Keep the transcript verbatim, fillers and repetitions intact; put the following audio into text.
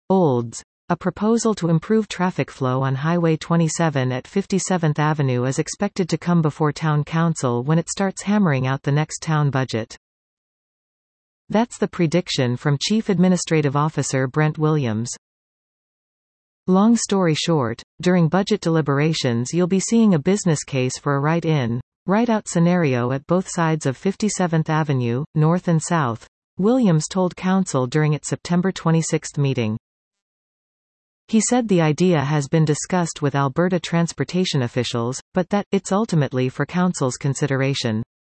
Olds. A proposal to improve traffic flow on Highway twenty-seven at fifty-seventh Avenue is expected to come before Town Council when it starts hammering out the next town budget. That's the prediction from Chief Administrative Officer Brent Williams. Long story short, during budget deliberations you'll be seeing a business case for a right-in, right-out scenario at both sides of fifty-seventh Avenue, north and south, Williams told Council during its September twenty-sixth meeting. He said the idea has been discussed with Alberta transportation officials, but that it's ultimately for Council's consideration.